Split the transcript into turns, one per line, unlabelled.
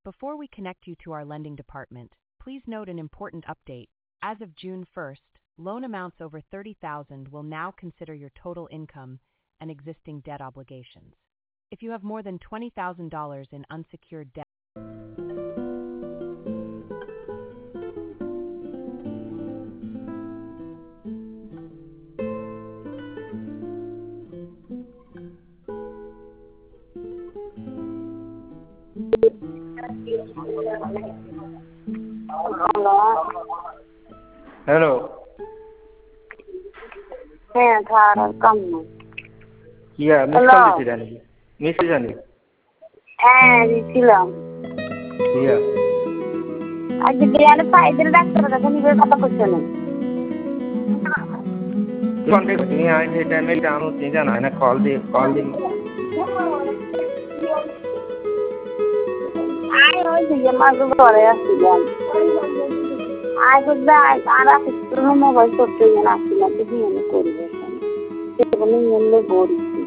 Before we connect you to our lending department, please note an important update. As of June 1st, loan amounts over $30,000 will now consider your total income and existing debt obligations. If you have more than $20,000 in unsecured debt,
hello.
হ্যাঁ খারাপ কাম না।
ইয়া miss call দিছিলেন নাকি? Miss জানি।
হ্যাঁ দিছিলাম।
ইয়া
আজকে বিয়ানে পাইদের doctor কাছে নিয়ে কথা কইছো না।
কন্টাক্ট করতে আই সেই টাইমে জানো চিন্তা না না কল দি
আই ওই যে মাঝে ঘরে আসছিলাম। আই বুঝলে আর আসছিল মোবাইল করতে না আসছিলাম তো বিয়ানে করবে। সেগুলো নিয়ে বলছি।